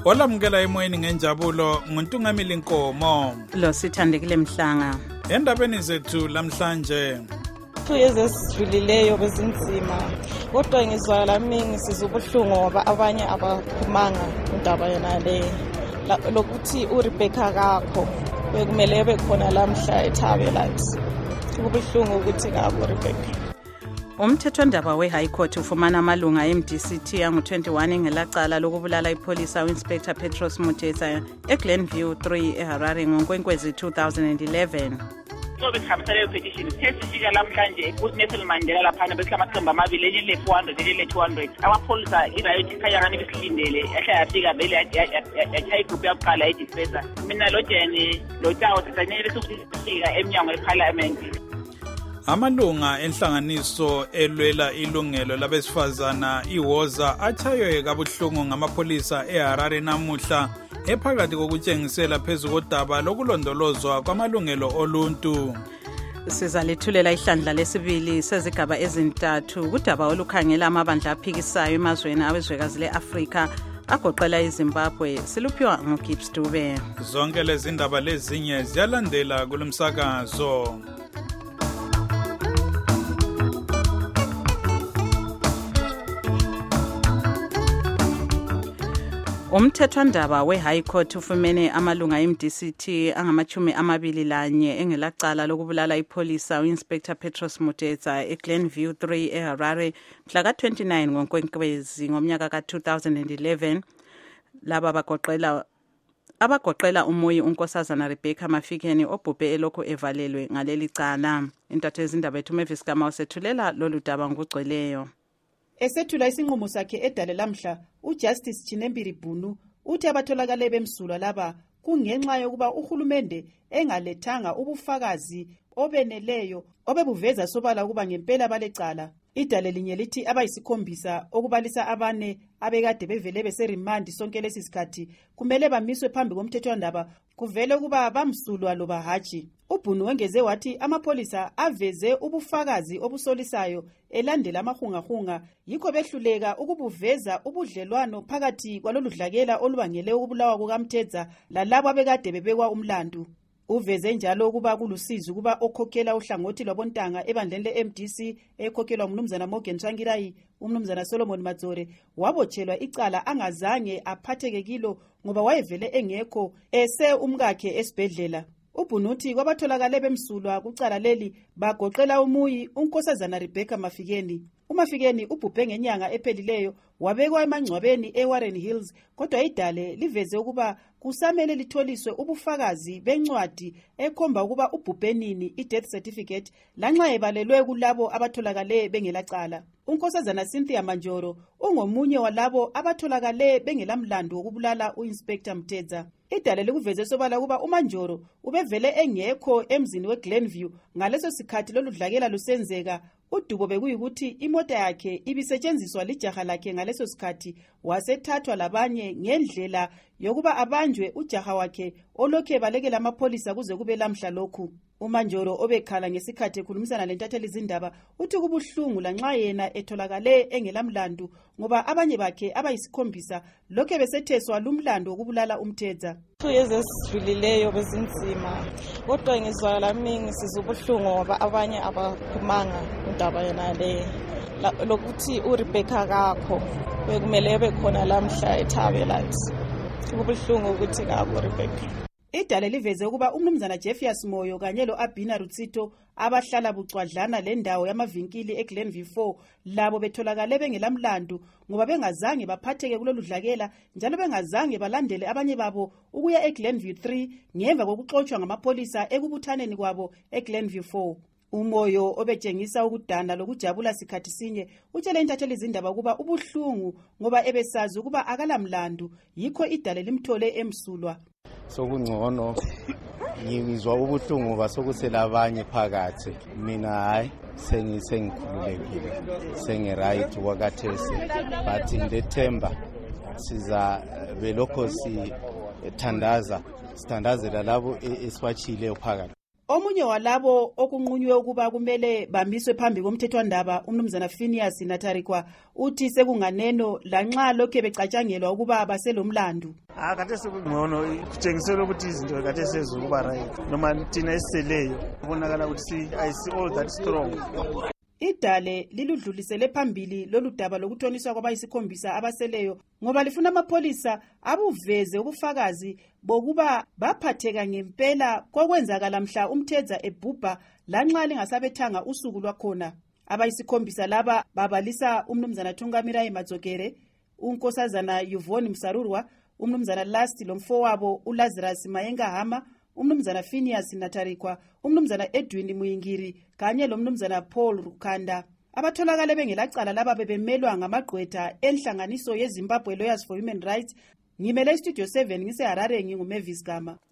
Olamukela emoyeni ngenjabulo nguNtungamili Nkomo. Lo Sithandekile Mhlanga. Endabeni zethu lamhlanje. 2 years esidlulileyo bezinzima. Kodwa ngizwa lami ngisizwa ubuhlungu ngoba abanye abaphumanga indaba yona le. Lokuthi uRebecca kakho bekumele bekhona lamhla eThabe lathi. Kubuhlungu ukuthi kakho uRebecca. Umthethwandaba we-High Court ufumana amalunga e-MDCT angu-21 ngelacala lokubulala ipolisa u-Inspector Petros Mutesa eGlenview 3 eHarare ngoNkwenkwezi 2011. So besikhambisa leyo petition sesifika lamhlanje eNelson Mandela laphana besikhamaqembu amabili elinye le-400 elinye le-200 amapholisa iriot ikhanyangani besilindele ehla yafika vele yatshaya igroup yakuqala edispensa mina lo Jeni lo Tawo sisanyele besifika emnyango eParliament. Amalunga enhlanganiso elwela ilungelo labesifazana iWoza achayoye kabuhlungu ngamapolisa eHarare namuhla ephakathi kokutshengisela phezu kodaba lokulondolozwa kwamalungelo oluntu. Sizalethulela ihlandla lesibili sezigaba ezintathu kudaba olukhangela amabandla aphikisayo emazweni awezwekazi le-Afrika agoqela iZimbabwe siluphiwa nguGibbs Dube. Zonke lezi ndaba lezinye ziyalandela kulomsakazo. Umthethwandaba we-High Court ufumene amalunga e-MDCT angama-21 engelacala lokubulala ipolisa u-Inspector Petros Mutesa eGlenview 3 eHarare mhla ka-29 ngoNkwenkwezi ngomnyaka ka-2011. Laba abagoqela uMoyi uNkosazana Rebecca Mafikeni obhubhe elokhu evalelwe ngaleli cala. Intatho yezindaba ethu Mavis Gama usethulela lolu daba ngokugcweleyo. Esethula isinqumo sakhe edale lamhla, uJustice Chinembiri Bunu uthi abatholakale bemsulwa laba kungenxa yokuba uhulumende engalethanga ubufakazi obeneleyo obebuveza sobala ukuba ngempela balecala. Idale linye lithi abayisikhombisa okubalisa abane abekade bevele beserimandi sonke lesisikhathi kumele bamiswe phambi komthethwandaba kuvele ukuba bamsulwa loba hatshi. UBhunu wengeze wathi amapolisa aveze ubufakazi obusolisayo elandela amahungahunga yikho behluleka ukubuveza ubudlelwano phakathi kwaloludlakela olubangele ukubulawa kukaMtedza lalabo abekade bebekwa umlandu. Uveze njalo ukuba kulusizi ukuba okhokhela uhlangothi lwabontanga ebandleni le-MDC ekhokhelwa umnumzana Morgan Tsvangirai, umnumzana Solomon Matsore wabotshelwa icala angazange aphatheke kilo ngoba wayevele engekho ese umkakhe esibhedlela. UBhunuthi kwabatholakale bemsulwa kucala leli bagoqela uMuyi uNkosazana Rebecca Mafikeni. uMafikeni ubhubhe ngenyanga ephelileyo wabekwa emangcwabeni eWarren Hills kodwa idale liveze ukuba kusamele litholiswe ubufakazi bencwadi ekhomba ukuba ubhubhe nini i-death certificate lanxa ebalelwe kulabo abatholakale bengelacala. uNkosazana Cynthia Manjoro ungomunye walabo abatholakale bengelamlando wokubulala uInspector Mtedza. Idale likuveze sobala ukuba uManjoro ubevele engekho emzini weGlenview ngaleso sikhathi loludlakela lusenzeka. Udubo bekuyikuthi imota yakhe ibisetshenziswa lijaha lakhe ngaleso sikhathi wasethathwa labanye ngendlela yokuba abanjwe ujaha wakhe olokhe balekela amapolisa kuze kube lamhla lokhu. uManjoro obekhala ngesikhathi ekhulumisana lentatheli izindaba uthi kubuhlungu lanxa yena etholakale engelamlando ngoba abanye bakhe abayisikhombisa lokhe besetheswa lumlando wokubulala uMtedza. 2 years esidlulileyo bezinzima. Kodwa ngizwa lami ngisizwa ubuhlungu ngoba abanye abaphumanga indaba yona le. Lokuthi uRebecca kakho bekumele bekhona lamhla eThabe lathi. Kubuhlungu ukuthi kakho uRebecca. Idale liveze ukuba umnumzana Jeffius Moyo kanye lo-Abina Rutsito abahlala bucwadlana lendawo yamavinkili eGlenview 4 labo betholakale bengelamlando ngoba bengazange baphatheke kuloludlakela njalo bengazange balandele abanye babo ukuya eGlenview 3 ngemva kokuxotshwa ngamapolisa ekubuthaneni kwabo eGlenview 4. uMoyo obetshengisa ukudana lokujabula sikhathi sinye utshele intatheli izindaba ukuba ubuhlungu ngoba ebesazi ukuba akalamlando yikho idale limthole emsulwa. Sokungcono ngizwa ubuhlungu basokuselabanye phakathi mina hayi sengikhululekile sengiright kwakathesi but ndethemba siza belokho sithandazela labo eswatshile phakathi. Omunye walabo okunqunywe ukuba kumele bamiswe phambi komthethwandaba umnumzana Phineas Natarikwa uthi sekunganeno lanxa lokho becatshangelwa ukuba baselomlando. Khathesi kungcono kutshengisela ukuthi izinto khathesi sezokuba right noma thina esiseleyo kubonakala ukuthi ayisi all that strong. Idale liludlulisele phambili lolu daba lokuthoniswa kwabayisikhombisa abaseleyo ngoba lifuna amapholisa abuveze ubufakazi bokuba baphatheka ngempela kokwenzakala mhla umthedza ebhubha lanxa lingasabethanga usuku lwakhona. Abayisikhombisa laba babalisa umnumzana Thungamirayi Matsokere, unkosazana Yvonne Msarurwa, umnumzana Lasti lomfowabo uLazarus Mayengahama, umnumzana Phineas Natarikwa, umnumzana Edwin Muyingiri kanye lomnumzana Paul Rukanda. Abatholakale bengelacala laba bebemelwa ngamagqwetha enhlanganiso yeZimbabwe Lawyers for Human Rights. Ngimele iStudio 7 ngise Harare, nginguMavis Gama.